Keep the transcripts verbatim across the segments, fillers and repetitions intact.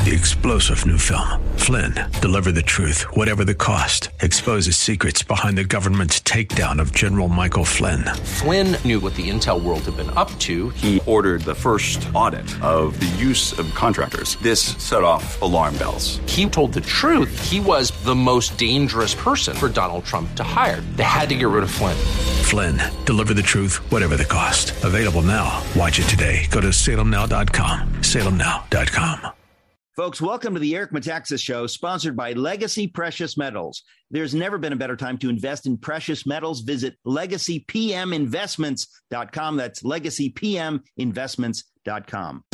The explosive new film, Flynn, deliver the truth, whatever the cost, exposes secrets behind the government's takedown of General Michael Flynn. Flynn knew what the intel world had been up to. He ordered the first audit of the use of contractors. This set off alarm bells. He told the truth. He was the most dangerous person for Donald Trump to hire. They had to get rid of Flynn. Flynn, deliver the truth, whatever the cost. Available now. Watch it today. Go to salem now dot com. salem now dot com. Folks, welcome to the Eric Metaxas Show, sponsored by Legacy Precious Metals. There's never been a better time to invest in precious metals. Visit legacy p m investments dot com. That's legacy p m investments dot com.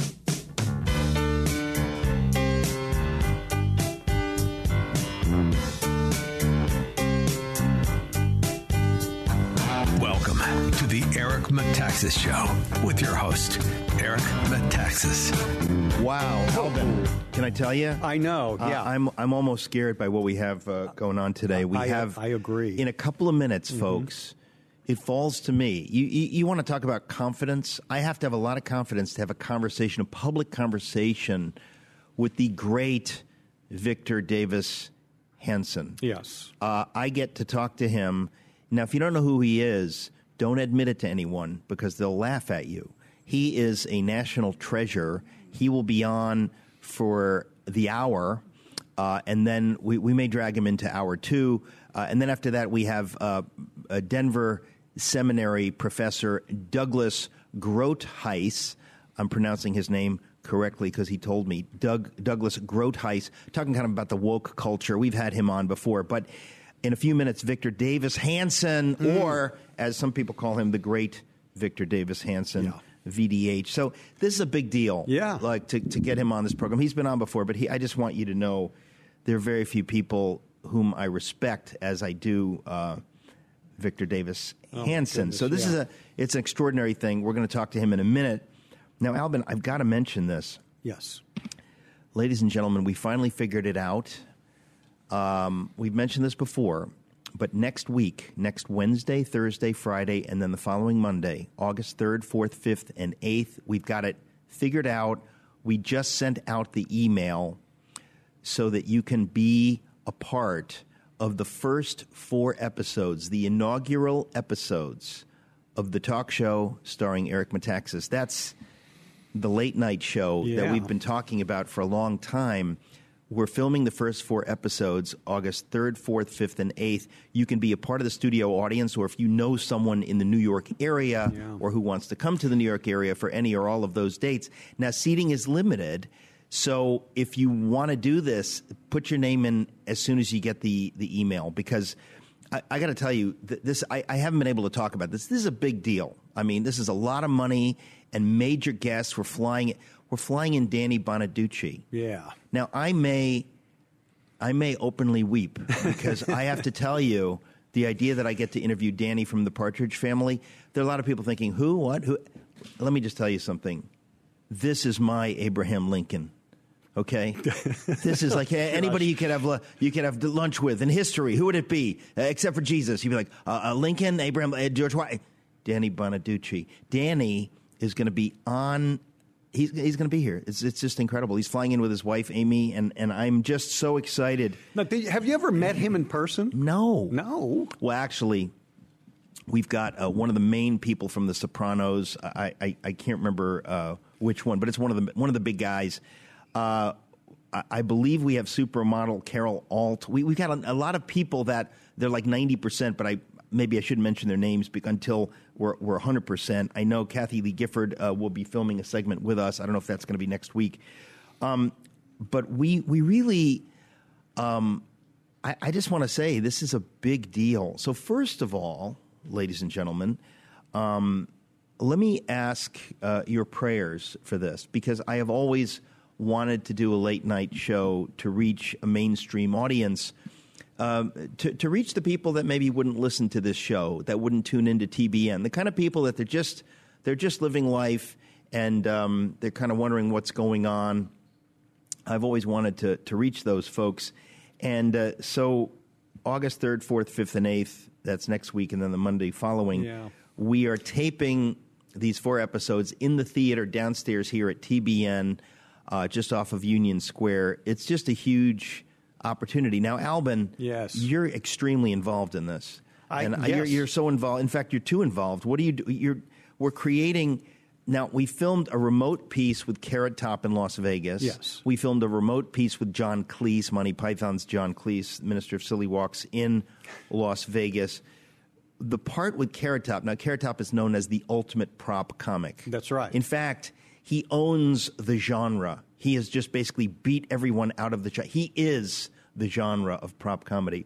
Welcome to the Eric Metaxas Show with your host, Eric Metaxas. Wow, Alvin, can I tell you? I know, yeah. Uh, I'm I'm almost scared by what we have uh, going on today. We I, have, I agree. In a couple of minutes, mm-hmm. folks, it falls to me. You, you you want to talk about confidence? I have to have a lot of confidence to have a conversation, a public conversation with the great Victor Davis Hanson. Yes. Uh, I get to talk to him. Now, if you don't know who he is, don't admit it to anyone because they'll laugh at you. He is a national treasure. He will be on for the hour, uh, and then we, we may drag him into hour two. Uh, and then after that, we have uh, a Denver Seminary professor, Douglas Groothuis. I'm pronouncing his name correctly because he told me. Doug Douglas Groothuis, talking kind of about the woke culture. We've had him on before, but in a few minutes, Victor Davis Hanson, mm. or as some people call him, the great Victor Davis Hanson, yeah. V D H. So this is a big deal. Yeah, like to, to get him on this program. He's been on before, but he, I just want you to know there are very few people whom I respect as I do uh, Victor Davis oh, Hanson. So this yeah. is a it's an extraordinary thing. We're going to talk to him in a minute. Now, Albin, I've got to mention this. Yes, ladies and gentlemen, we finally figured it out. Um, we've mentioned this before, but next week, next Wednesday, Thursday, Friday, and then the following Monday, August third, fourth, fifth, and eighth, we've got it figured out. We just sent out the email so that you can be a part of the first four episodes, the inaugural episodes of the talk show starring Eric Metaxas. That's the late night show yeah. that we've been talking about for a long time. We're filming the first four episodes, August third, fourth, fifth, and eighth. You can be a part of the studio audience, or if you know someone in the New York area yeah. or who wants to come to the New York area for any or all of those dates. Now, seating is limited, so if you want to do this, put your name in as soon as you get the, the email, because I, I got to tell you, th- this I, I haven't been able to talk about this. This is a big deal. I mean, this is a lot of money and major guests. We're flying We're flying in Danny Bonaduce. Yeah. Now, I may, I may openly weep because I have to tell you the idea that I get to interview Danny from the Partridge Family. There are a lot of people thinking, who, what, who? Let me just tell you something. This is my Abraham Lincoln. Okay, this is like anybody you could have you could have lunch with in history. Who would it be, uh, except for Jesus? You'd be like uh, uh, Lincoln, Abraham, uh, George Washington, Danny Bonaduce. Danny is going to be on. He's he's going to be here. It's it's just incredible. He's flying in with his wife Amy, and, and I'm just so excited. Now, did you, have you ever met him in person? No, no. Well, actually, we've got uh, one of the main people from The Sopranos. I I, I can't remember uh, which one, but it's one of the one of the big guys. Uh, I, I believe we have supermodel Carol Alt. We we've got a, a lot of people that they're like ninety percent, but I. Maybe I shouldn't mention their names until we're, we're one hundred percent. I know Kathy Lee Gifford uh, will be filming a segment with us. I don't know if that's going to be next week. Um, but we we really, um, I, I just want to say this is a big deal. So first of all, ladies and gentlemen, um, let me ask uh, your prayers for this, because I have always wanted to do a late night show to reach a mainstream audience. Um, to, to reach the people that maybe wouldn't listen to this show, that wouldn't tune into T B N, the kind of people that they're just they're just living life and um, they're kind of wondering what's going on. I've always wanted to to reach those folks, and uh, so August third, fourth, fifth, and eighth. That's next week, and then the Monday following. Yeah. We are taping these four episodes in the theater downstairs here at T B N. uh, just off of Union Square. It's just a huge opportunity. Now, Albin, yes. you're extremely involved in this. I, and yes. you're, you're so involved. In fact, you're too involved. What do you do? You're, we're creating... Now, we filmed a remote piece with Carrot Top in Las Vegas. Yes. We filmed a remote piece with John Cleese, Monty Python's John Cleese, Minister of Silly Walks, in Las Vegas. The part with Carrot Top, now Carrot Top is known as the ultimate prop comic. That's right. In fact, he owns the genre. He has just basically beat everyone out of the genre. He is the genre of prop comedy.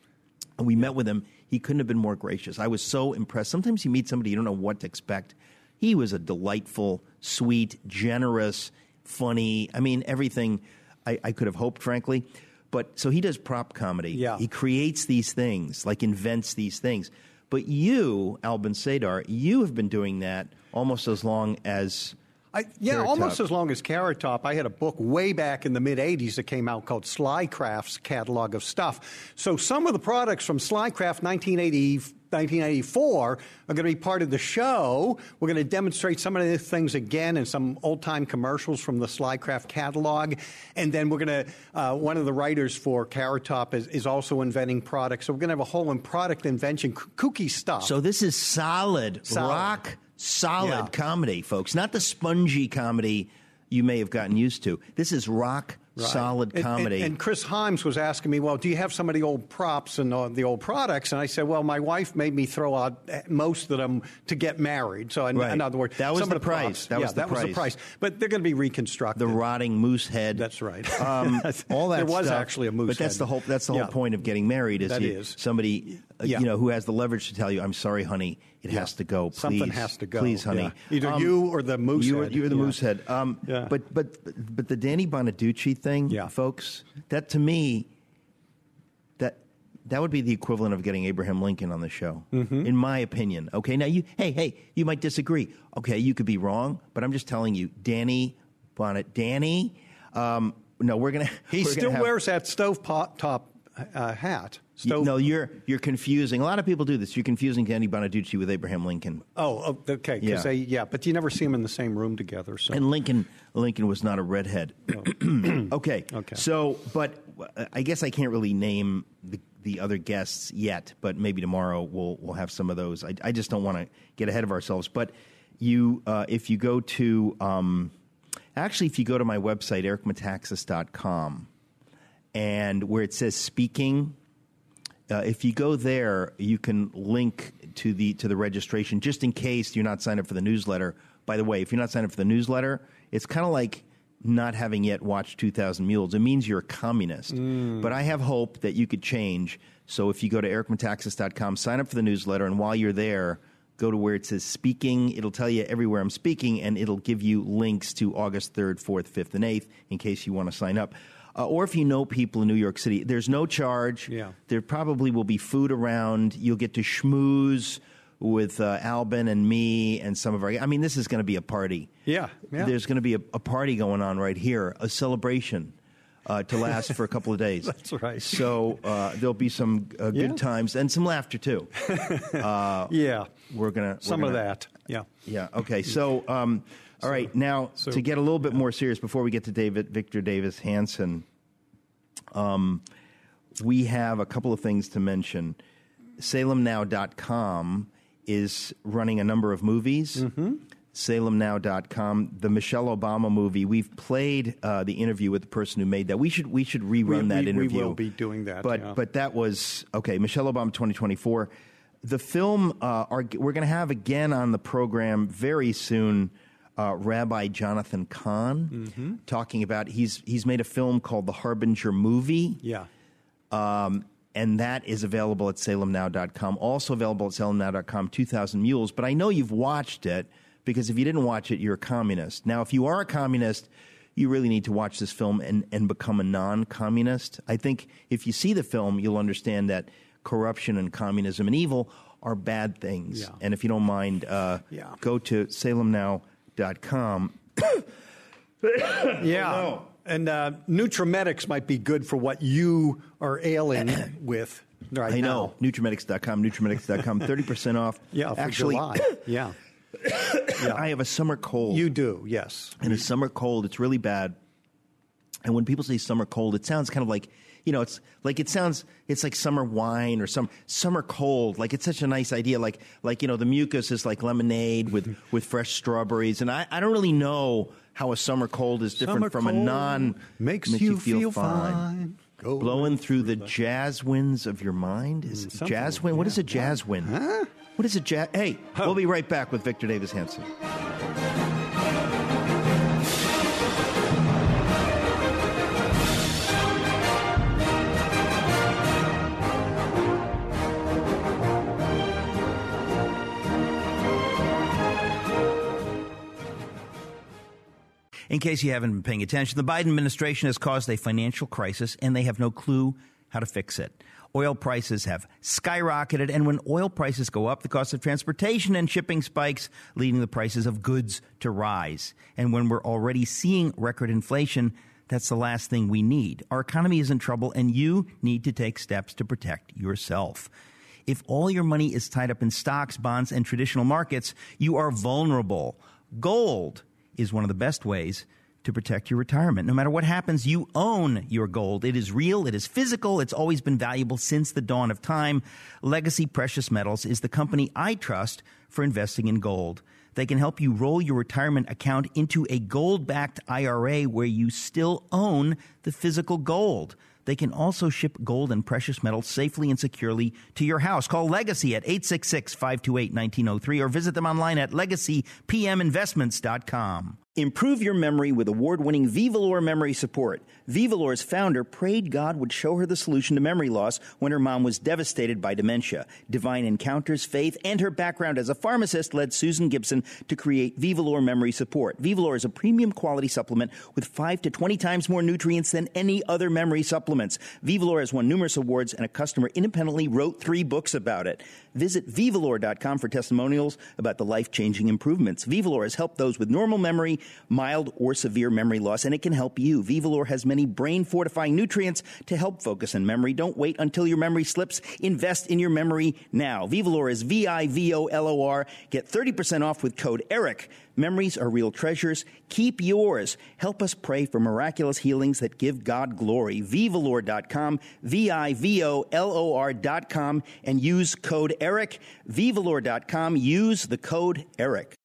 And we met with him. He couldn't have been more gracious. I was so impressed. Sometimes you meet somebody, you don't know what to expect. He was a delightful, sweet, generous, funny. I mean, everything I, I could have hoped, frankly. But so he does prop comedy. Yeah. He creates these things, like invents these things. But you, Albin Sadar, you have been doing that almost as long as I, yeah, Carrot almost Top. as long as Carrot Top. I had a book way back in the mid-eighties that came out called Slycraft's Catalog of Stuff. So some of the products from Slycraft nineteen eighty, nineteen eighty-four are going to be part of the show. We're going to demonstrate some of the things again and some old-time commercials from the Slycraft catalog. And then we're going to, uh, one of the writers for Carrot Top is, is also inventing products. So we're going to have a whole in product invention, kooky stuff. So this is solid, Solid. rock solid Yeah. comedy, folks. Not the spongy comedy you may have gotten used to. This is rock Right. solid And- comedy. And, and Chris Himes was asking me, well, do you have some of the old props and uh, the old products? And I said, well, my wife made me throw out most of them to get married. So in, Right. in other words, That was some the of the price. props- That yeah, was the that was the price. price. But they're going to be reconstructed. the rotting moose head. That's right. Um, all that There was stuff. actually a moose But that's head. the whole. That's the Yeah. whole point of getting married. Is, That you, is. somebody uh, Yeah. you know who has the leverage to tell you, "I'm sorry, honey, it Yeah. has to go. Please, Something has to go. Please, honey. Yeah. Either Um, you or the moose you head. You're the Yeah. moose head. Um, Yeah. But but but the Danny Bonaducci thing, Yeah. folks. That to me, that that would be the equivalent of getting Abraham Lincoln on the show, Mm-hmm. in my opinion. Okay, now you, hey, hey, you might disagree. Okay, you could be wrong, but I'm just telling you, Danny Bonnet, Danny. Um, no, we're gonna. He we're gonna still have- wears that stove pot top uh, hat. Stove. No, you're you're confusing. A lot of people do this. You're confusing Danny Bonaducci with Abraham Lincoln. Oh, oh, okay. 'Cause Yeah. They, yeah, but you never see them in the same room together. So. And Lincoln, Lincoln was not a redhead. okay. Okay. So, but uh, I guess I can't really name the, the other guests yet. But maybe tomorrow we'll we'll have some of those. I, I just don't want to get ahead of ourselves. But you, uh, if you go to, um, actually, if you go to my website eric metaxas dot com, and where it says speaking. Uh, if you go there, you can link to the to the registration, just in case you're not signed up for the newsletter. By the way, if you're not signed up for the newsletter, it's kind of like not having yet watched two thousand Mules. It means you're a communist. Mm. But I have hope that you could change. So if you go to eric metaxas dot com, sign up for the newsletter, and while you're there, go to where it says speaking. It'll tell you everywhere I'm speaking, and it'll give you links to August third, fourth, fifth, and eighth in case you want to sign up. Uh, or if you know people in New York City, there's no charge. Yeah. There probably will be food around. You'll get to schmooze with uh, Albin and me and some of our... I mean, this is going to be a party. Yeah, yeah. There's going to be a, a party going on right here, a celebration uh, to last for a couple of days. That's right. So uh, there'll be some uh, good Yeah. times and some laughter, too. Uh, yeah. We're going to... Some of that. Yeah. Yeah. Okay. So, um, all right. Now, so- to get a little bit more serious, before we get to David Victor Davis Hanson, um, we have a couple of things to mention. Salem Now dot com is running a number of movies. Mm-hmm. Salem Now dot com, the Michelle Obama movie. We've played uh, the interview with the person who made that. We should we should rerun We- that we- we interview. will be doing that, But yeah. but that was okay. Michelle Obama twenty twenty-four. The film uh, are, we're going to have again on the program very soon. Uh, Rabbi Jonathan Kahn Mm-hmm. talking about he's he's made a film called The Harbinger Movie. Yeah. Um, and that is available at Salem Now dot com. Also available at Salem Now dot com, two thousand Mules. But I know you've watched it, because if you didn't watch it, you're a communist. Now, if you are a communist, you really need to watch this film and, and become a non-communist. I think if you see the film, you'll understand that corruption and communism and evil are bad things. Yeah. And if you don't mind, uh, Yeah. go to Salem Now dot com. Yeah. And uh, Nutramedics might be good for what you are ailing with right I know. now. Nutramedics dot com, Nutramedics dot com, thirty percent off. Yeah, for Actually, July. Yeah. I have a summer cold. You do, yes. And a summer cold, it's really bad. And when people say summer cold, it sounds kind of like, you know, it's like it sounds, it's like summer wine or some summer cold. Like it's such a nice idea. Like, like you know, the mucus is like lemonade with, with fresh strawberries. And I, I don't really know how a summer cold is different Summer from a non makes, makes you, you feel, feel fine. fine. Go Blowing through the jazz winds of your mind. Is it jazz wind? What is a jazz wind? Huh? What is a jazz? Hey, Huh. we'll be right back with Victor Davis Hanson. In case you haven't been paying attention, the Biden administration has caused a financial crisis, and they have no clue how to fix it. Oil prices have skyrocketed, and when oil prices go up, the cost of transportation and shipping spikes, leading the prices of goods to rise. And when we're already seeing record inflation, that's the last thing we need. Our economy is in trouble, and you need to take steps to protect yourself. If all your money is tied up in stocks, bonds, and traditional markets, you are vulnerable. Gold is one of the best ways to protect your retirement. No matter what happens, you own your gold. It is real. It is physical. It's always been valuable since the dawn of time. Legacy Precious Metals is the company I trust for investing in gold. They can help you roll your retirement account into a gold-backed I R A where you still own the physical gold. They can also ship gold and precious metals safely and securely to your house. Call Legacy at eight six six, five two eight, one nine zero three or visit them online at legacy p m investments dot com. Improve your memory with award-winning Vivalor memory support. Vivalor's founder prayed God would show her the solution to memory loss when her mom was devastated by dementia. Divine encounters, faith, and her background as a pharmacist led Susan Gibson to create Vivalor memory support. Vivalor is a premium quality supplement with five to twenty times more nutrients than any other memory supplements. Vivalor has won numerous awards, and a customer independently wrote three books about it. Visit Vivalor dot com for testimonials about the life-changing improvements. Vivalor has helped those with normal memory, mild or severe memory loss, and it can help you. Vivalor has many brain-fortifying nutrients to help focus on memory. Don't wait until your memory slips. Invest in your memory now. Vivalor is V I V O L O R. Get thirty percent off with code ERIC. Memories are real treasures. Keep yours. Help us pray for miraculous healings that give God glory. Vivalor dot com, V I V O L O R dot com, and use code ERIC. Vivalor dot com. Use the code ERIC.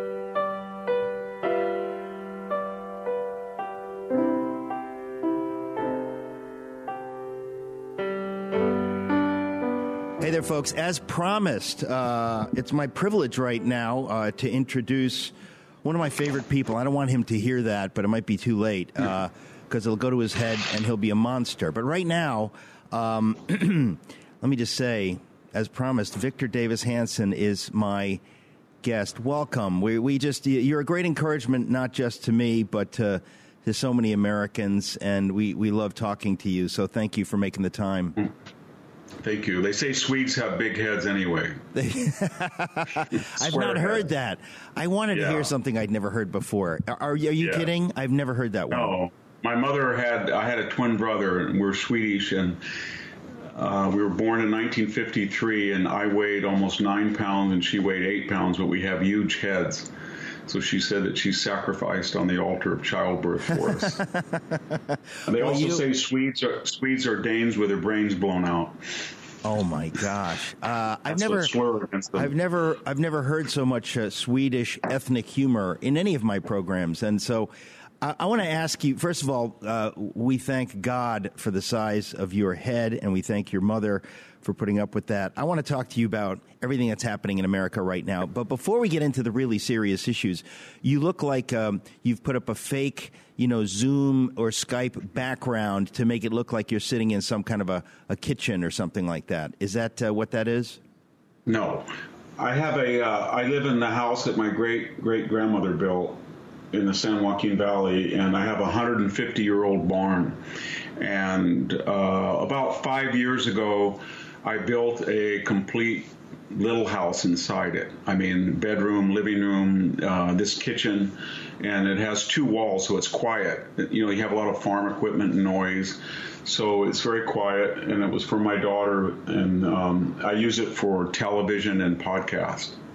Hey there, folks. As promised, uh, it's my privilege right now uh, to introduce one of my favorite people. I don't want him to hear that, but it might be too late because uh, it'll go to his head and he'll be a monster. But right now, um, let me just say, as promised, Victor Davis Hanson is my guest. Welcome. We, we just you're a great encouragement, not just to me, but to, to so many Americans, and we, we love talking to you. So thank you for making the time. Thank you. They say Swedes have big heads anyway. I've not heard that. I wanted yeah. to hear something I'd never heard before. Are, are you yeah. kidding? I've never heard that one. No. My mother had, I had a twin brother, and we're Swedish, and uh, we were born in nineteen fifty-three, and I weighed almost nine pounds, and she weighed eight pounds, but we have huge heads. So she said that she sacrificed on the altar of childbirth for us. And they well, also you... say Swedes are, Swedes are Danes with their brains blown out. Oh my gosh! Uh, I've That's never, slur against them. I've never, I've never heard so much uh, Swedish ethnic humor in any of my programs, and so I, I want to ask you. First of all, uh, we thank God for the size of your head, and we thank your mother for putting up with that. I want to talk to you about everything that's happening in America right now. But before we get into the really serious issues, you look like um, you've put up a fake, you know, Zoom or Skype background to make it look like you're sitting in some kind of a, a kitchen or something like that. Is that uh, what that is? No. I have a, uh, I live in the house that my great-great-grandmother built in the San Joaquin Valley, and I have a one hundred fifty-year-old barn. And uh, about five years ago, I built a complete little house inside it. I mean, bedroom, living room, uh, this kitchen, and it has two walls, so it's quiet. You know, you have a lot of farm equipment and noise, so it's very quiet, and it was for my daughter, and um, I use it for television and podcast.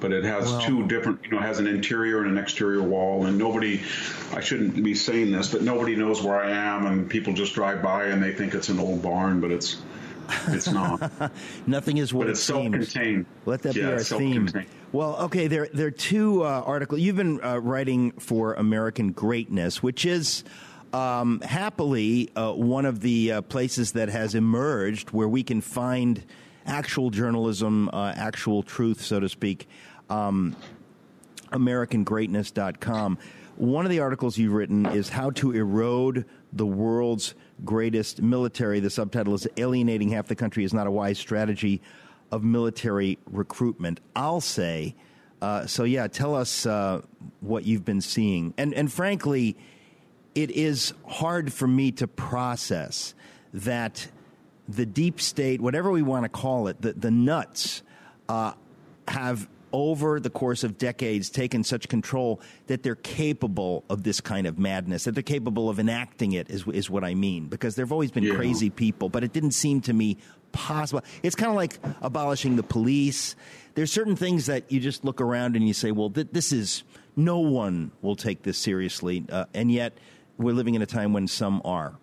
but it has Well, two different, you know, it has an interior and an exterior wall, and nobody, I shouldn't be saying this, but nobody knows where I am, and people just drive by and they think it's an old barn, but it's it's not. Nothing is what but it it's seems. self-contained. Let that yeah, be our theme. Well, okay, there, there are two uh, articles. You've been uh, writing for American Greatness, which is um, happily uh, one of the uh, places that has emerged where we can find actual journalism, uh, actual truth, so to speak, um, American Greatness dot com. One of the articles you've written is How to Erode the World's Greatest Military. The subtitle is Alienating Half the Country is Not a Wise Strategy of Military Recruitment. I'll say, uh, so yeah, tell us uh, what you've been seeing. And, and frankly, it is hard for me to process that the deep state, whatever we want to call it, the, the nuts, uh, have over the course of decades taken such control that they're capable of this kind of madness, that they're capable of enacting it is, is what I mean, because there have always been yeah. crazy people, but it didn't seem to me possible. It's kind of like abolishing the police. There's certain things that you just look around and you say, well, th- this is, no one will take this seriously, uh, and yet we're living in a time when some are.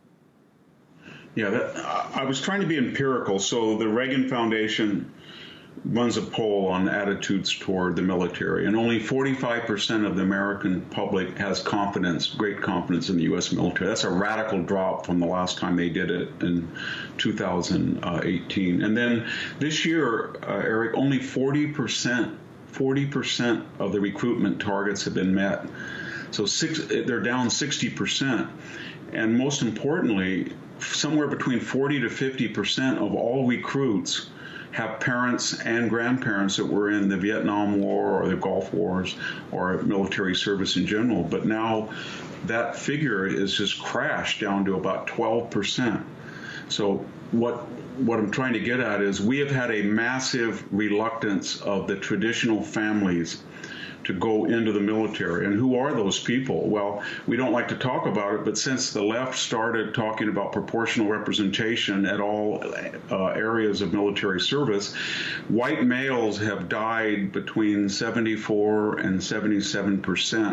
Yeah, that, I was trying to be empirical. So the Reagan Foundation runs a poll on attitudes toward the military, and only forty-five percent of the American public has confidence, great confidence in the U S military. That's a radical drop from the last time they did it in two thousand eighteen. And then this year, uh, Eric, only forty percent, forty percent of the recruitment targets have been met. So six, they're down sixty percent. And most importantly, somewhere between forty to fifty percent of all recruits have parents and grandparents that were in the Vietnam War or the Gulf Wars or military service in general. But now that figure is just crashed down to about twelve percent. So what what I'm trying to get at is we have had a massive reluctance of the traditional families to go into the military. And who are those people? Well, we don't like to talk about it, but since the left started talking about proportional representation at all uh, areas of military service, white males have died between seventy-four and seventy-seven percent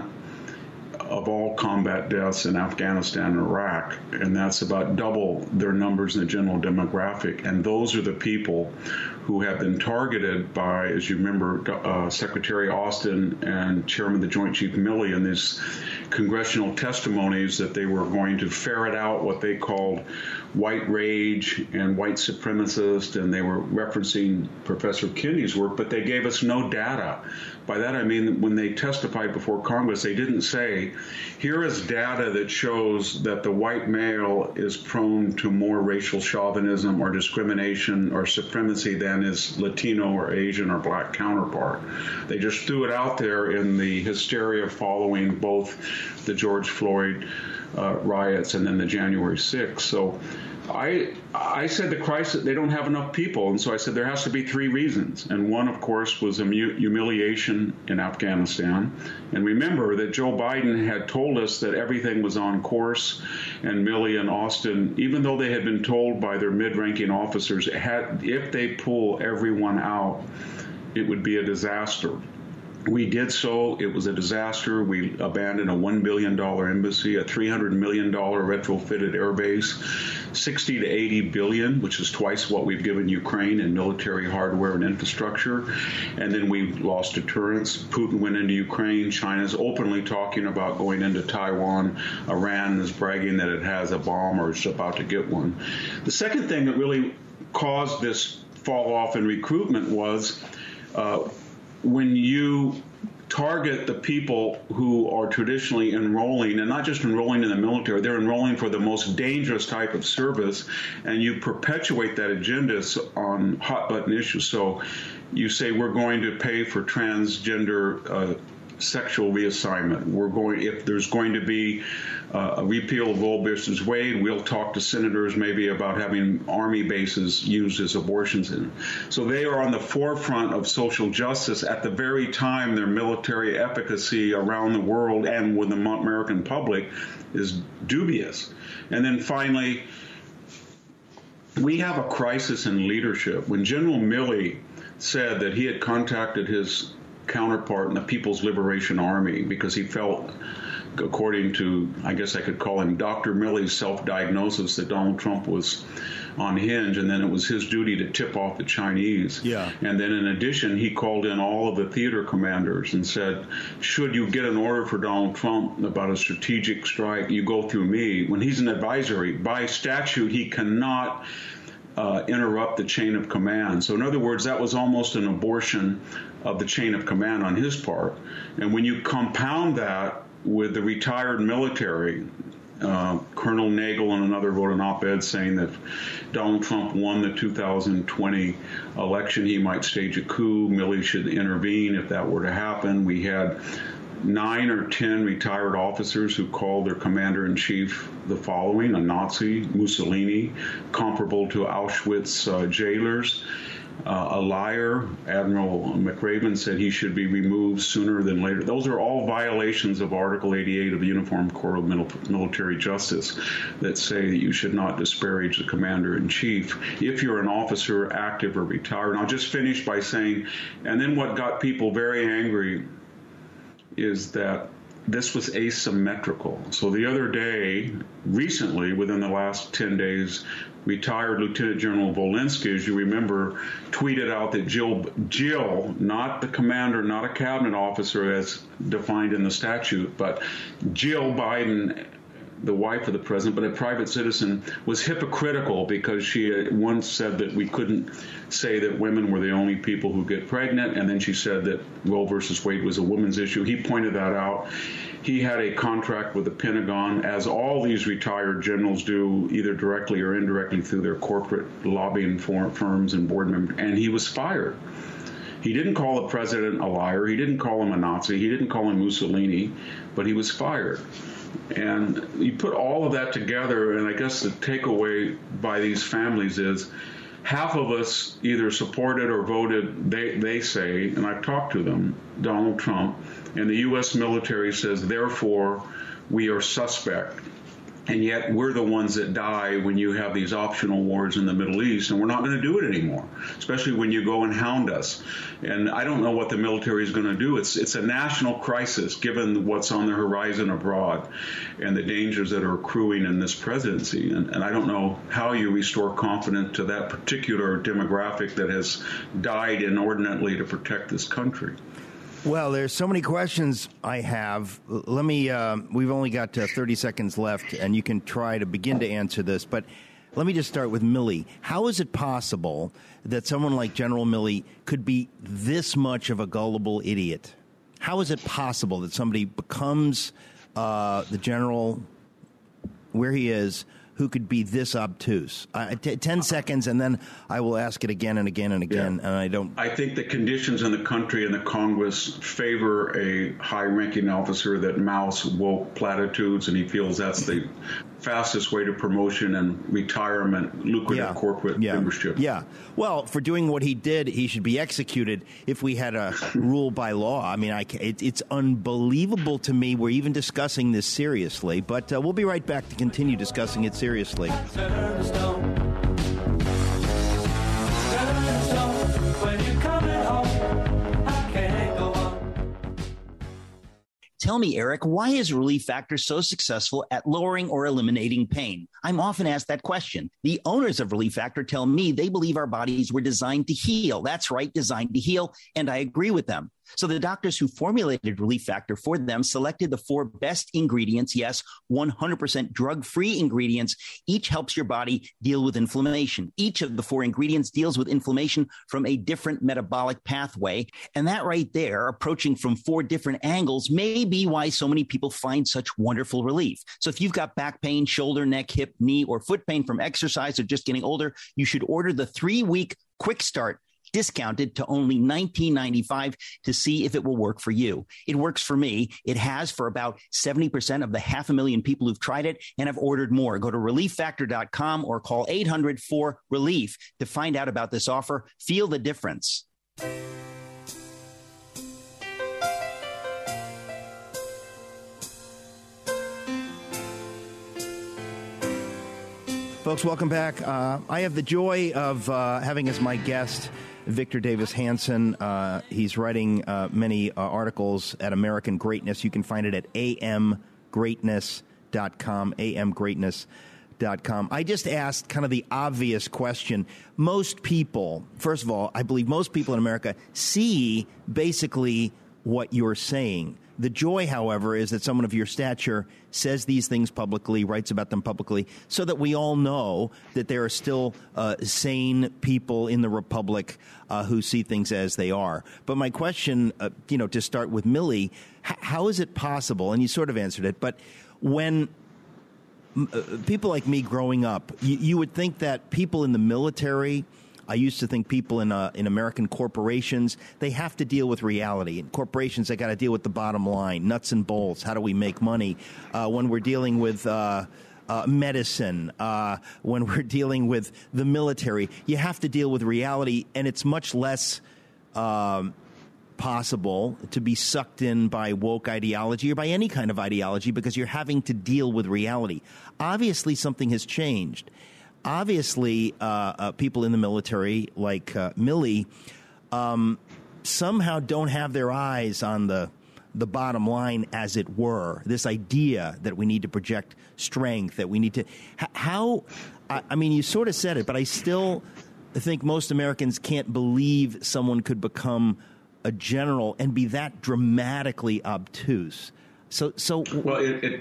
of all combat deaths in Afghanistan and Iraq, and that's about double their numbers in the general demographic. And those are the people who have been targeted by, as you remember, uh, Secretary Austin and Chairman of the Joint Chief Milley in these congressional testimonies that they were going to ferret out what they called white rage and white supremacist, and they were referencing Professor Kennedy's work, but they gave us no data. By that I mean when they testified before Congress, they didn't say, here is data that shows that the white male is prone to more racial chauvinism or discrimination or supremacy than his Latino or Asian or black counterpart. They just threw it out there in the hysteria following both the George Floyd uh, riots and then the January sixth. So I I said the crisis, they don't have enough people. And so I said there has to be three reasons. And one, of course, was humiliation in Afghanistan. And remember that Joe Biden had told us that everything was on course. And Milley and Austin, even though they had been told by their mid-ranking officers, had, if they pull everyone out, it would be a disaster. We did so. It was a disaster. We abandoned a one billion dollars embassy, a three hundred million dollars retrofitted air base, sixty to eighty billion, which is twice what we've given Ukraine in military hardware and infrastructure. And then we lost deterrence. Putin went into Ukraine. China's openly talking about going into Taiwan. Iran is bragging that it has a bomb or is about to get one. The second thing that really caused this fall off in recruitment was uh, when you target the people who are traditionally enrolling, and not just enrolling in the military, they're enrolling for the most dangerous type of service, and you perpetuate that agenda on hot-button issues. So you say we're going to pay for transgender uh, sexual reassignment. We're going, if there's going to be uh, a repeal of Roe versus Wade, we'll talk to senators maybe about having army bases used as abortions. In. So they are on the forefront of social justice at the very time their military efficacy around the world and with the American public is dubious. And then finally, we have a crisis in leadership. When General Milley said that he had contacted his counterpart in the People's Liberation Army because he felt, according to, I guess I could call him Doctor Milley's self-diagnosis, that Donald Trump was unhinged, and then it was his duty to tip off the Chinese. Yeah. And then in addition, he called in all of the theater commanders and said, should you get an order for Donald Trump about a strategic strike, you go through me. When he's an advisory, by statute, he cannot uh, interrupt the chain of command. So in other words, that was almost an abortion of the chain of command on his part. And when you compound that with the retired military, Uh, Colonel Nagel and another wrote an op-ed saying that if Donald Trump won the two thousand twenty election, he might stage a coup. Milley should intervene if that were to happen. We had nine or ten retired officers who called their commander-in-chief the following: a Nazi, Mussolini, comparable to Auschwitz uh, jailers. Uh, a liar. Admiral McRaven said he should be removed sooner than later. Those are all violations of Article eighty-eight of the Uniform Code of Military Justice that say that you should not disparage the commander-in-chief if you're an officer, active or retired. And I'll just finish by saying, and then what got people very angry is that this was asymmetrical. So the other day, recently, within the last ten days, retired Lieutenant General Volensky, as you remember, tweeted out that Jill, Jill, not the commander, not a cabinet officer as defined in the statute, but Jill Biden, the wife of the president, but a private citizen, was hypocritical because she once said that we couldn't say that women were the only people who get pregnant, and then she said that Roe versus Wade was a women's issue. He pointed that out. He had a contract with the Pentagon, as all these retired generals do, either directly or indirectly through their corporate lobbying firms and board members, and he was fired. He didn't call the president a liar. He didn't call him a Nazi. He didn't call him Mussolini, but he was fired. And you put all of that together, and I guess the takeaway by these families is half of us either supported or voted, they, they say, and I've talked to them, Donald Trump, and the U S military says, therefore, we are suspect. And yet we're the ones that die when you have these optional wars in the Middle East, and we're not going to do it anymore, especially when you go and hound us. And I don't know what the military is going to do. It's it's a national crisis, given what's on the horizon abroad and the dangers that are accruing in this presidency. And, and I don't know how you restore confidence to that particular demographic that has died inordinately to protect this country. Well, there's so many questions I have. Let me, uh, we've only got uh, thirty seconds left, and you can try to begin to answer this. But let me just start with Milley. How is it possible that someone like General Milley could be this much of a gullible idiot? How is it possible that somebody becomes uh, the general where he is, who could be this obtuse? Uh, t- ten seconds, and then I will ask it again and again and again, yeah. and I don't... I think the conditions in the country and the Congress favor a high-ranking officer that mouths woke platitudes, and he feels that's the fastest way to promotion and retirement, lucrative yeah. corporate yeah. membership. Yeah. Well, for doing what he did, he should be executed if we had a rule by law. I mean, I, it, it's unbelievable to me we're even discussing this seriously, but uh, we'll be right back to continue discussing it seriously. Turn stone. Turn stone. When you're coming home, I can't go on. Tell me, Eric, why is Relief Factor so successful at lowering or eliminating pain? I'm often asked that question. The owners of Relief Factor tell me they believe our bodies were designed to heal. That's right, designed to heal, and I agree with them. So the doctors who formulated Relief Factor for them selected the four best ingredients, yes, one hundred percent drug-free ingredients. Each helps your body deal with inflammation. Each of the four ingredients deals with inflammation from a different metabolic pathway. And that right there, approaching from four different angles, may be why so many people find such wonderful relief. So if you've got back pain, shoulder, neck, hip, knee, or foot pain from exercise or just getting older, you should order the three-week quick start, discounted to only nineteen ninety-five to see if it will work for you. It works for me. It has for about seventy percent of the half a million people who've tried it and have ordered more. Go to relief factor dot com or call eight hundred four relief to find out about this offer. Feel the difference. Folks, welcome back. Uh, I have the joy of uh, having as my guest Victor Davis Hanson. Uh, he's writing uh, many uh, articles at American Greatness. You can find it at a m greatness dot com, a m greatness dot com. I just asked kind of the obvious question. Most people, first of all, I believe most people in America see basically what you're saying. The joy, however, is that someone of your stature says these things publicly, writes about them publicly, so that we all know that there are still uh, sane people in the Republic uh, who see things as they are. But my question, uh, you know, to start with Milley, h- how is it possible, and you sort of answered it, but when uh, people like me growing up, you, you would think that people in the military, I used to think people in uh, in American corporations, they have to deal with reality. In corporations, they got to deal with the bottom line, nuts and bolts. How do we make money? Uh, when we're dealing with uh, uh, medicine, uh, when we're dealing with the military, you have to deal with reality, and it's much less um, possible to be sucked in by woke ideology or by any kind of ideology because you're having to deal with reality. Obviously, something has changed. Obviously, uh, uh, people in the military, like uh, Milley, um, somehow don't have their eyes on the the bottom line, as it were. This idea that we need to project strength, that we need to h- how. I, I mean, you sort of said it, but I still think most Americans can't believe someone could become a general and be that dramatically obtuse. So, so well, it. it-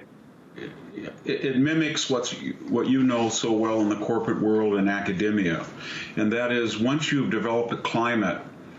It, it mimics what's what you know so well in the corporate world and academia, and that is once you've developed a climate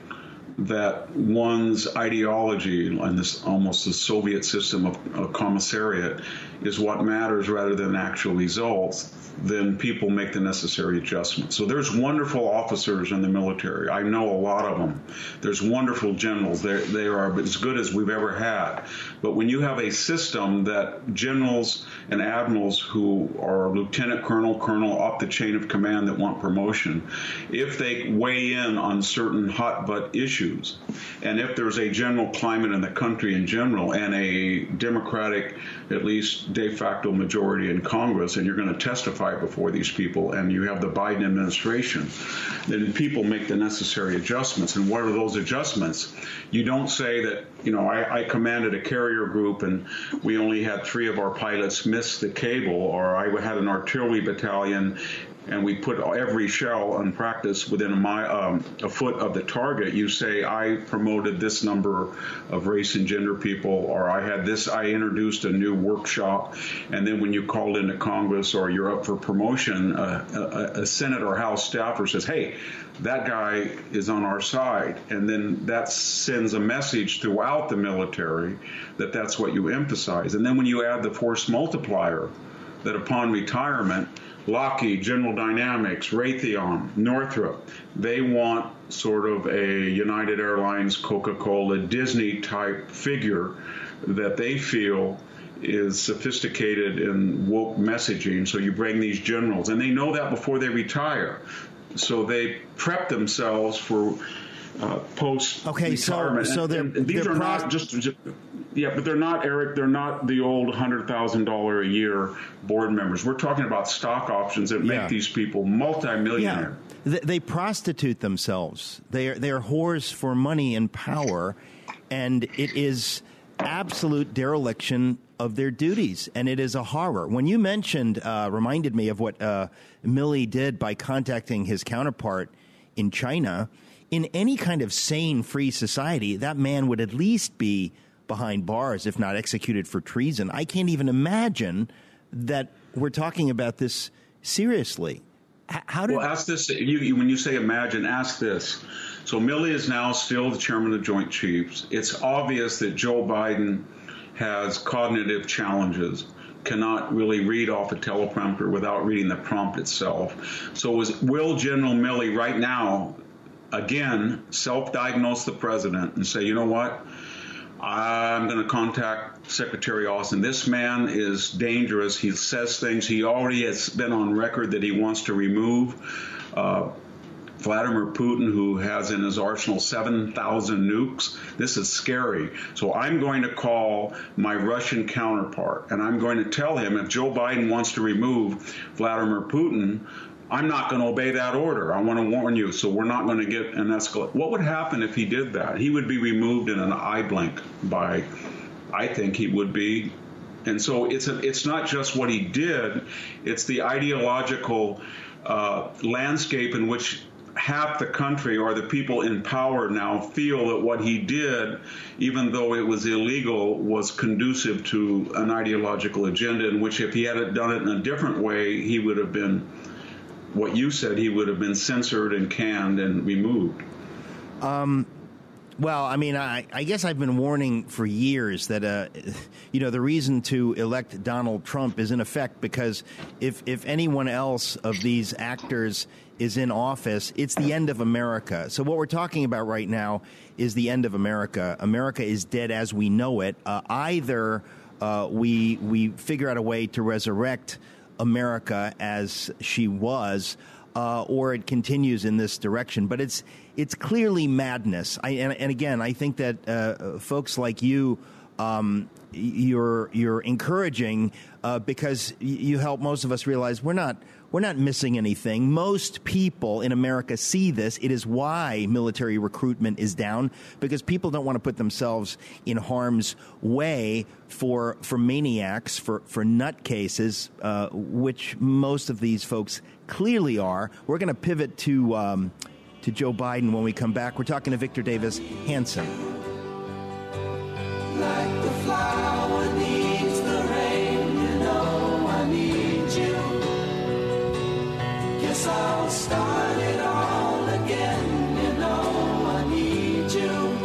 that one's ideology and this almost the Soviet system of, of commissariat is what matters rather than actual results, then people make the necessary adjustments. So there's wonderful officers in the military. I know a lot of them. There's wonderful generals. They're, they are as good as we've ever had. But when you have a system that generals and admirals who are lieutenant colonel, colonel, up the chain of command that want promotion, if they weigh in on certain hot butt issues, and if there's a general climate in the country in general and a Democratic, at least de facto majority in Congress, and you're going to testify before these people, and you have the Biden administration, then people make the necessary adjustments. And what are those adjustments? You don't say that, you know, I, I commanded a carrier group and we only had three of our pilots miss the cable, or I had an artillery battalion and we put every shell on practice within a, mi- um, a foot of the target. You say, I promoted this number of race and gender people, or I had this, I introduced a new workshop. And then when you called into Congress or you're up for promotion, uh, a, a Senate or House staffer says, hey, that guy is on our side. And then that sends a message throughout the military that that's what you emphasize. And then when you add the force multiplier, that upon retirement, Lockheed, General Dynamics, Raytheon, Northrop, they want sort of a United Airlines, Coca-Cola, Disney type figure that they feel is sophisticated in woke messaging. So you bring these generals, and they know that before they retire. So they prep themselves for uh, post okay, retirement. So, so they're, and, and these they're are pro- not just, just yeah, but they're not, Eric. They're not the old one hundred thousand dollars a year board members. We're talking about stock options that make yeah. these people multimillionaire. Yeah. They, they prostitute themselves. They are they are whores for money and power, and it is absolute dereliction of their duties, and it is a horror. When you mentioned, uh, reminded me of what uh, Milley did by contacting his counterpart in China. In any kind of sane, free society, that man would at least be behind bars, if not executed for treason. I can't even imagine that we're talking about this seriously. H- how did? Well, ask this. You, you, when you say imagine, ask this. So Milley is now still the chairman of the Joint Chiefs. It's obvious that Joe Biden has cognitive challenges, cannot really read off a teleprompter without reading the prompt itself. So is, will General Milley right now, again, self-diagnose the president and say, you know what, I'm going to contact Secretary Austin. This man is dangerous. He says things. He already has been on record that he wants to remove uh, Vladimir Putin, who has in his arsenal seven thousand nukes. This is scary. So I'm going to call my Russian counterpart, and I'm going to tell him if Joe Biden wants to remove Vladimir Putin, I'm not going to obey that order. I want to warn you, so we're not going to get an escalation. What would happen if he did that? He would be removed in an eye blink by, I think he would be. And so it's a, it's not just what he did, it's the ideological uh, landscape in which half the country or the people in power now feel that what he did, even though it was illegal, was conducive to an ideological agenda in which if he had done it in a different way, he would have been, what you said, he would have been censored and canned and removed. Um, well, I mean, I, I guess I've been warning for years that, uh, you know, the reason to elect Donald Trump is in effect because if, if anyone else of these actors is in office, it's the end of America. So what we're talking about right now is the end of America. America is dead as we know it. Uh, either uh, we we figure out a way to resurrect America as she was, uh, or it continues in this direction. But it's it's clearly madness. I, and, and again, I think that uh, folks like you, um, you're you're encouraging uh, because you help most of us realize we're not we're not missing anything. Most people in America see this. It is why military recruitment is down, because people don't want to put themselves in harm's way for for maniacs, for for nutcases, uh, which most of these folks clearly are. We're going to pivot to um, to Joe Biden when we come back. We're talking to Victor Davis Hanson. Like the flower needs the rain, you know I need you. Guess I'll start it all again, you know I need you.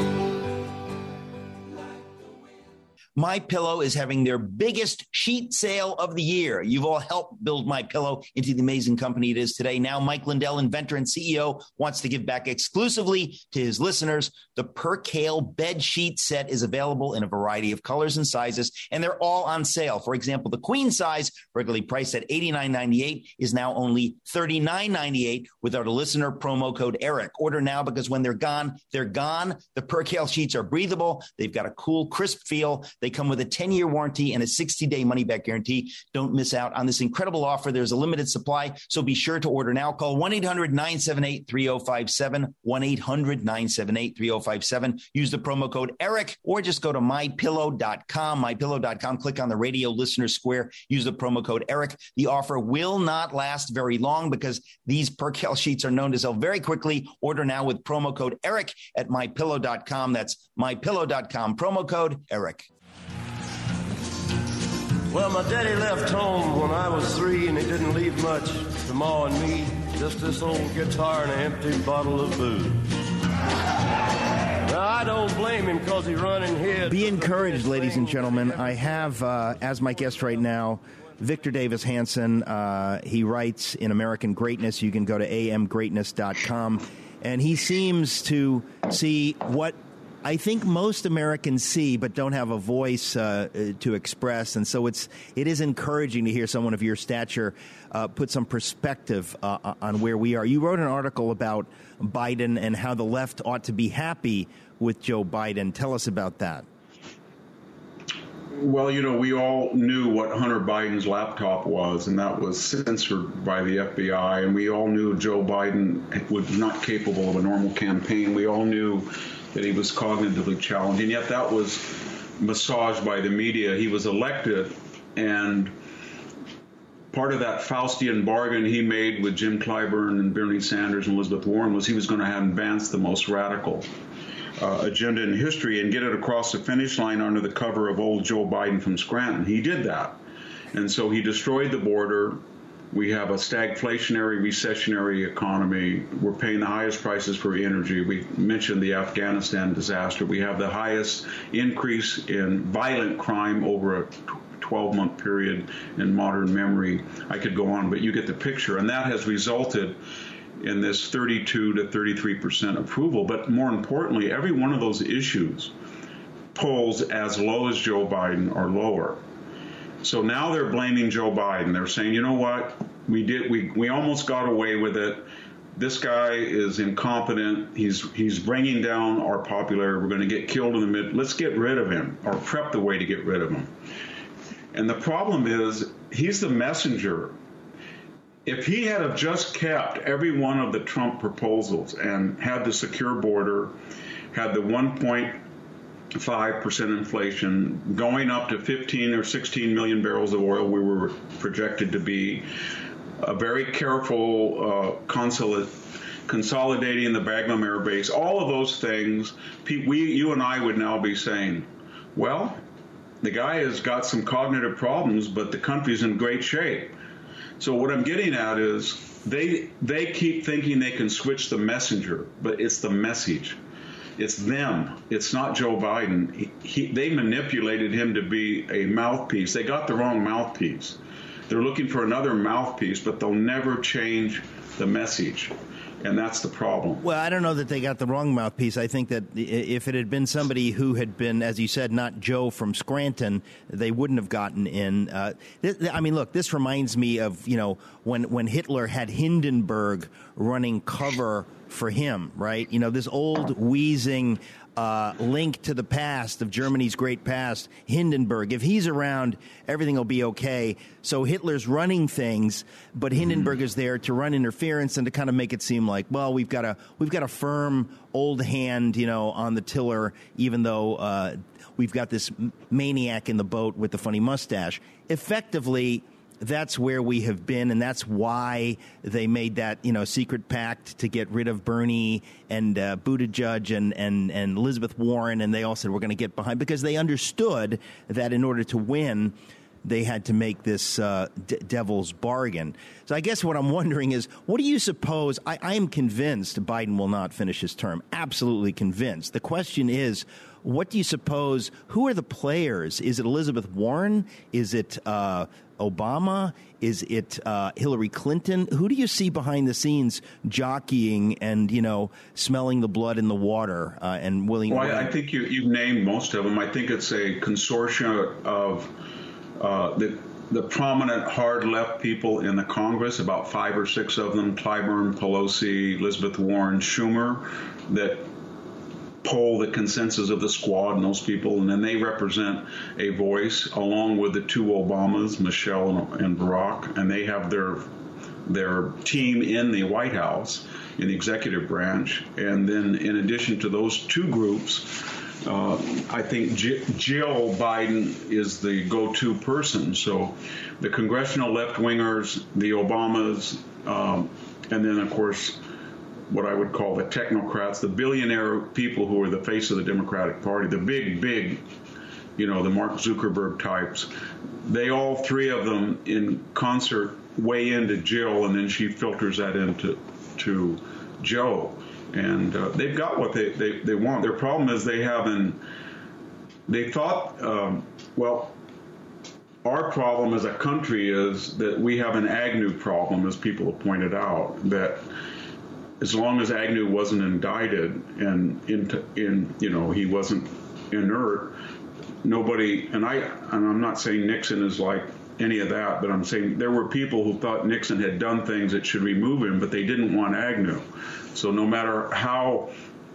MyPillow is having their biggest sheet sale of the year. You've all helped build MyPillow into the amazing company it is today. Now, Mike Lindell, inventor and C E O, wants to give back exclusively to his listeners. The Percale bed sheet set is available in a variety of colors and sizes, and they're all on sale. For example, the queen size, regularly priced at eighty-nine ninety-eight, is now only thirty-nine ninety-eight with our listener promo code ERIC. Order now, because when they're gone, they're gone. The Percale sheets are breathable. They've got a cool, crisp feel. They come with a ten-year warranty and a sixty-day money-back guarantee. Don't miss out on this incredible offer. There's a limited supply, so be sure to order now. Call one eight hundred nine seven eight three oh five seven, one eight hundred nine seven eight three oh five seven. Use the promo code ERIC, or just go to my pillow dot com, my pillow dot com. Click on the radio listener square. Use the promo code ERIC. The offer will not last very long because these Percale sheets are known to sell very quickly. Order now with promo code ERIC at my pillow dot com. That's my pillow dot com, promo code ERIC. Well, my daddy left home when I was three, and he didn't leave much to Ma and me, just this old guitar and an empty bottle of booze. Now, I don't blame him because he run and hid. Be encouraged, ladies and gentlemen. I have, uh, as my guest right now, Victor Davis Hanson. Uh, he writes in American Greatness. You can go to a m greatness dot com. And he seems to see what I think most Americans see, but don't have a voice uh, to express. And so it's it is encouraging to hear someone of your stature uh, put some perspective uh, on where we are. You wrote an article about Biden and how the left ought to be happy with Joe Biden. Tell us about that. Well, you know, we all knew what Hunter Biden's laptop was, and that was censored by the F B I. And we all knew Joe Biden was not capable of a normal campaign. We all knew that he was cognitively challenged, and yet that was massaged by the media. He was elected, and part of that Faustian bargain he made with Jim Clyburn and Bernie Sanders and Elizabeth Warren was he was going to have advance the most radical uh, agenda in history and get it across the finish line under the cover of old Joe Biden from Scranton. He did that, and so he destroyed the border. We have a stagflationary, recessionary economy. We're paying the highest prices for energy. We mentioned the Afghanistan disaster. We have the highest increase in violent crime over a twelve-month period in modern memory. I could go on, but you get the picture. And that has resulted in this thirty-two to thirty-three percent approval. But more importantly, every one of those issues polls as low as Joe Biden or lower. So now they're blaming Joe Biden. They're saying, you know what, we did, we, we almost got away with it, this guy is incompetent. He's he's bringing down our popularity. We're going to get killed in the mid. Let's get rid of him, or prep the way to get rid of him. And the problem is, he's the messenger. If he had have just kept every one of the Trump proposals and had the secure border, had the one point five percent inflation, going up to fifteen or sixteen million barrels of oil we were projected to be, a very careful uh, consulate, consolidating the Bagram Air Base, all of those things, we, you and I would now be saying, well, the guy has got some cognitive problems, but the country's in great shape. So what I'm getting at is they they keep thinking they can switch the messenger, but it's the message. It's them. It's not Joe Biden. He, he, they manipulated him to be a mouthpiece. They got the wrong mouthpiece. They're looking for another mouthpiece, but they'll never change the message. And that's the problem. Well, I don't know that they got the wrong mouthpiece. I think that if it had been somebody who had been, as you said, not Joe from Scranton, they wouldn't have gotten in. Uh, th- I mean, look, this reminds me of, you know, when, when Hitler had Hindenburg running cover for him, right? You know, this old wheezing uh, link to the past of Germany's great past, Hindenburg. If he's around, everything will be okay. So Hitler's running things, but Hindenburg mm-hmm. is there to run interference and to kind of make it seem like, well, we've got a we've got a firm old hand, you know, on the tiller, even though uh, we've got this maniac in the boat with the funny mustache. Effectively, that's where we have been, and that's why they made that, you know, secret pact to get rid of Bernie and uh, Buttigieg and, and, and Elizabeth Warren, and they all said we're going to get behind, because they understood that in order to win, they had to make this uh, d- devil's bargain. So I guess what I'm wondering is, what do you suppose? I, I am convinced Biden will not finish his term. Absolutely convinced. The question is, what do you suppose? Who are the players? Is it Elizabeth Warren? Is it uh, Obama? Is it uh, Hillary Clinton? Who do you see behind the scenes jockeying and, you know, smelling the blood in the water uh, and willing? Well, I, I think you, you've named most of them. I think it's a consortium of uh, the the prominent hard left people in the Congress, about five or six of them, Clyburn, Pelosi, Elizabeth Warren, Schumer, that poll the consensus of the squad and those people, and then they represent a voice along with the two Obamas, Michelle and, and Barack, and they have their their team in the White House, in the executive branch. And then in addition to those two groups, uh, I think J- Jill Biden is the go-to person. So the congressional left-wingers, the Obamas, um, and then, of course, what I would call the technocrats, the billionaire people who are the face of the Democratic Party, the big, big, you know, the Mark Zuckerberg types. They, all three of them in concert, weigh into Jill, and then she filters that into to Joe. And uh, they've got what they, they, they want. Their problem is they haven't, they thought, um, well, our problem as a country is that we have an Agnew problem, as people have pointed out, that as long as Agnew wasn't indicted and in, in you know, he wasn't inert, nobody, and I, and I'm not saying Nixon is like any of that, but I'm saying there were people who thought Nixon had done things that should remove him, but they didn't want Agnew. So no matter how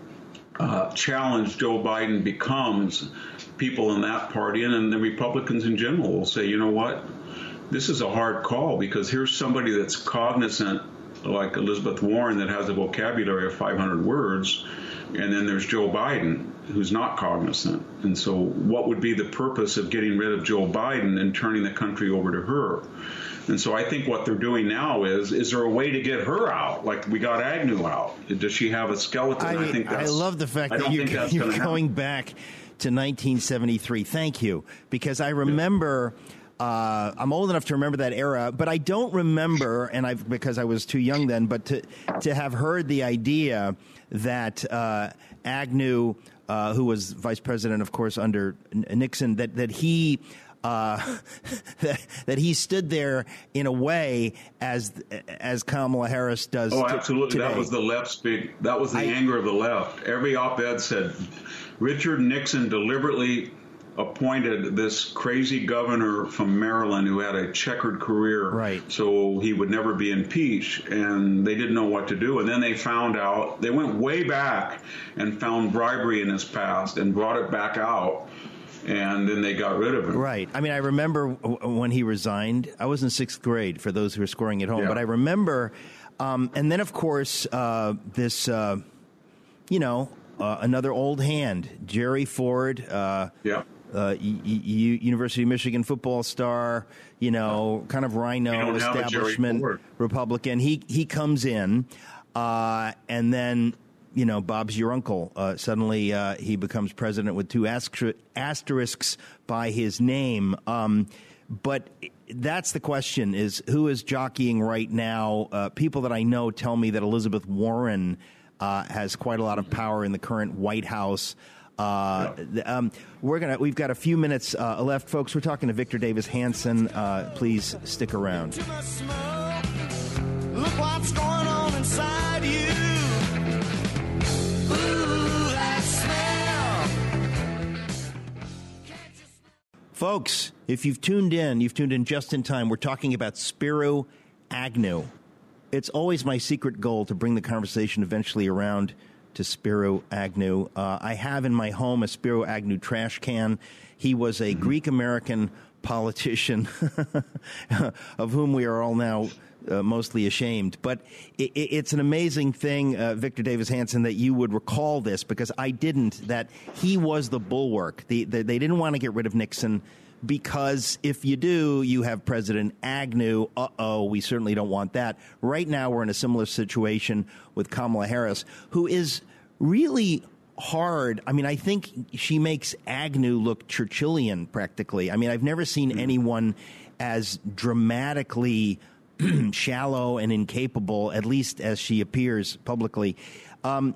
uh, challenged Joe Biden becomes, people in that party and in the Republicans in general will say, you know what, this is a hard call, because here's somebody that's cognizant, like Elizabeth Warren, that has a vocabulary of five hundred words, and then there's Joe Biden, who's not cognizant. And so what would be the purpose of getting rid of Joe Biden and turning the country over to her? And so I think what they're doing now is, is there a way to get her out? Like we got Agnew out. Does she have a skeleton? I, I think that's, I love the fact I that you're, you're going back to nineteen seventy-three. Thank you, because I remember... Yeah. Uh, I'm old enough to remember that era, but I don't remember, and I've because I was too young then, but to to have heard the idea that uh, Agnew, uh, who was vice president, of course, under Nixon, that that he uh, that, that he stood there in a way as as Kamala Harris does. Oh, t- absolutely! Today. That was the left speak. That was the I, anger of the left. Every op-ed said Richard Nixon deliberately appointed this crazy governor from Maryland who had a checkered career, right? So he would never be impeached, and they didn't know what to do. And then they found out, they went way back and found bribery in his past and brought it back out, and then they got rid of him. Right. I mean, I remember when he resigned. I was in sixth grade, for those who are scoring at home, yeah. but I remember, um, and then, of course, uh, this, uh, you know, uh, another old hand, Jerry Ford, uh, yeah. Uh, U- U- University of Michigan football star, you know, kind of rhino establishment Republican. He he comes in, uh, and then, you know, Bob's your uncle. Uh, suddenly uh, he becomes president with two aster- asterisks by his name. Um, but that's the question: is who is jockeying right now? Uh, people that I know tell me that Elizabeth Warren uh, has quite a lot of power in the current White House. Uh, yeah. um, we're gonna. We've got a few minutes uh, left, folks. We're talking to Victor Davis Hanson. Uh, please stick around. Look what's going on inside you. Ooh, that smell. Folks, if you've tuned in, you've tuned in just in time. We're talking about Spiro Agnew. It's always my secret goal to bring the conversation eventually around to Spiro Agnew. Uh, I have in my home a Spiro Agnew trash can. He was a mm-hmm. Greek-American politician of whom we are all now uh, mostly ashamed. But it, it's an amazing thing, uh, Victor Davis Hanson, that you would recall this, because I didn't, that he was the bulwark. The, the, they didn't want to get rid of Nixon because if you do, you have President Agnew. Uh-oh, we certainly don't want that. Right now, we're in a similar situation with Kamala Harris, who is really hard. I mean, I think she makes Agnew look Churchillian, practically. I mean, I've never seen mm-hmm. anyone as dramatically shallow and incapable, at least as she appears publicly. Um,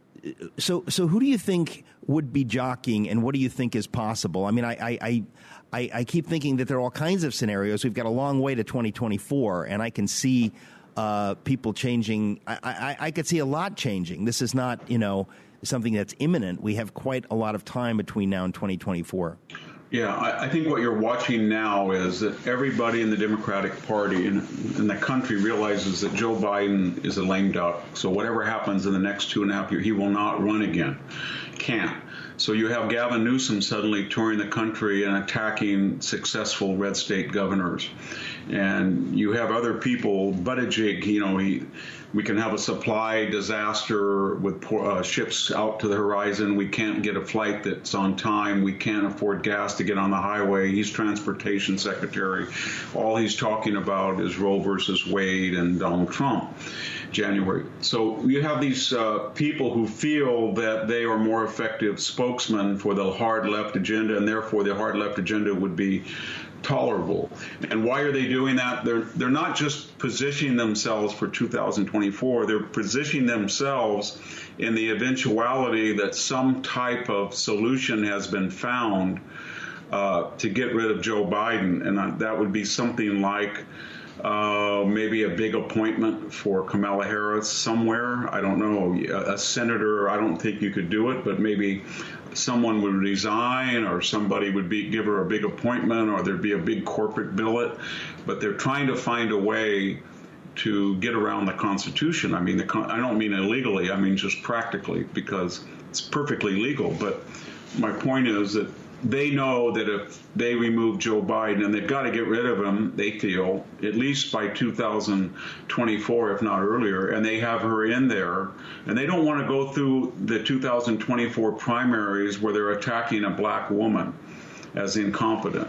so, so who do you think would be jockeying, and what do you think is possible? I mean, I, I, I I, I keep thinking that there are all kinds of scenarios. We've got a long way to twenty twenty-four, and I can see uh, people changing. I, I, I could see a lot changing. This is not, you know, something that's imminent. We have quite a lot of time between now and twenty twenty-four. Yeah, I, I think what you're watching now is that everybody in the Democratic Party and in the country realizes that Joe Biden is a lame duck. So whatever happens in the next two and a half years, he will not run again. Can't. So you have Gavin Newsom suddenly touring the country and attacking successful red state governors. And you have other people, Buttigieg, you know, he, we can have a supply disaster with uh, ships out to the horizon. We can't get a flight that's on time. We can't afford gas to get on the highway. He's transportation secretary. All he's talking about is Roe versus Wade and Donald Trump. January. So you have these uh, people who feel that they are more effective spokesmen for the hard left agenda, and therefore the hard left agenda would be tolerable. And why are they doing that? They're they're not just positioning themselves for two thousand twenty-four. They're positioning themselves in the eventuality that some type of solution has been found uh, to get rid of Joe Biden, and uh, that would be something like Uh, maybe a big appointment for Kamala Harris somewhere. I don't know. A, a senator, I don't think you could do it, but maybe someone would resign or somebody would be give her a big appointment, or there'd be a big corporate billet. But they're trying to find a way to get around the Constitution. I mean, the, I don't mean illegally. I mean just practically, because it's perfectly legal. But my point is that they know that if they remove Joe Biden, and they've got to get rid of him, they feel, at least by two thousand twenty-four, if not earlier, and they have her in there, and they don't want to go through the two thousand twenty-four primaries where they're attacking a black woman as incompetent.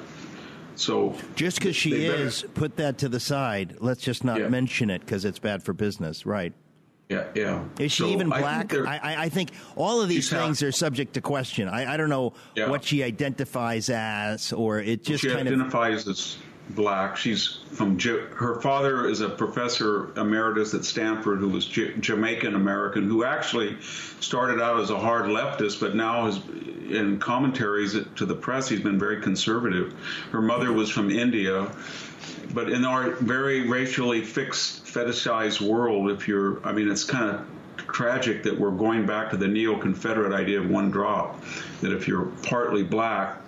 So just because she is, put that to the side. Let's just not yeah. mention it because it's bad for business, right? Yeah, yeah. Is she so even black? I think, I, I think all of these things half. are subject to question. I, I don't know yeah. what she identifies as, or it just she kind identifies of... as black. She's from her father is a professor emeritus at Stanford who was J- Jamaican American, who actually started out as a hard leftist, but now has, in commentaries to the press, he's been very conservative. Her mother was from India. But in our very racially fixed, fetishized world, if you're, I mean, it's kind of tragic that we're going back to the neo-Confederate idea of one drop, that if you're partly black,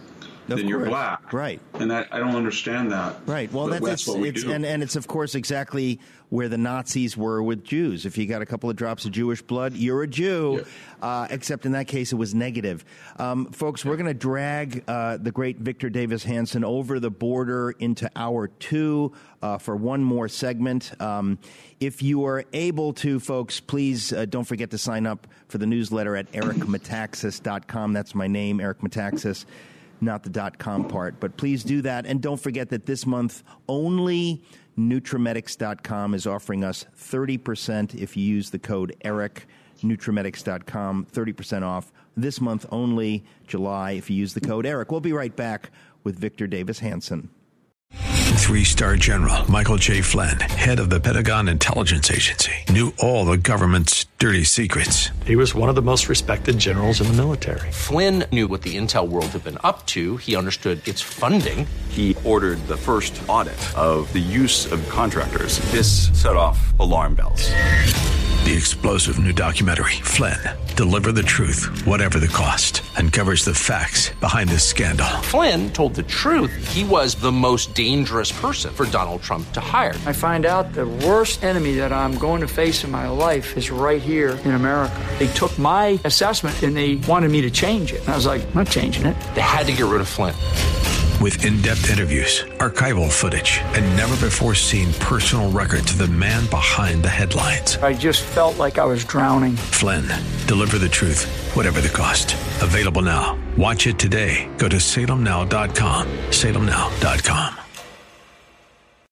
Of then you're course. black. Right. And that, I don't understand that. Right. Well, But that's, that's it's, what we it's do. and, and it's of course exactly where the Nazis were with Jews. If you got a couple of drops of Jewish blood, you're a Jew. Yeah. Uh, except in that case, it was negative. Um, folks, we're going to drag uh, the great Victor Davis Hanson over the border into hour two uh, for one more segment. Um, if you are able to, folks, please uh, don't forget to sign up for the newsletter at eric metaxas dot com. That's my name, Eric Metaxas. Not the dot com part, but please do that. And don't forget that this month only Nutrimetics dot com is offering us thirty percent if you use the code ERIC, Nutrimetics dot com, thirty percent off this month only, July, if you use the code ERIC. We'll be right back with Victor Davis Hanson. Three-star General Michael J. Flynn, head of the Pentagon Intelligence Agency, knew all the government's dirty secrets. He was one of the most respected generals in the military. Flynn knew what the intel world had been up to. He understood its funding. He ordered the first audit of the use of contractors. This set off alarm bells. The explosive new documentary, Flynn, Deliver the Truth, Whatever the Cost, uncovers the facts behind this scandal. Flynn told the truth. He was the most dangerous person for Donald Trump to hire. I find out the worst enemy that I'm going to face in my life is right here in America. They took my assessment and they wanted me to change it. And I was like, I'm not changing it. They had to get rid of Flynn. With in-depth interviews, archival footage, and never-before-seen personal records of the man behind the headlines. I just felt like I was drowning. Flynn, Deliver the Truth, Whatever the Cost. Available now. Watch it today. Go to salem now dot com. salem now dot com.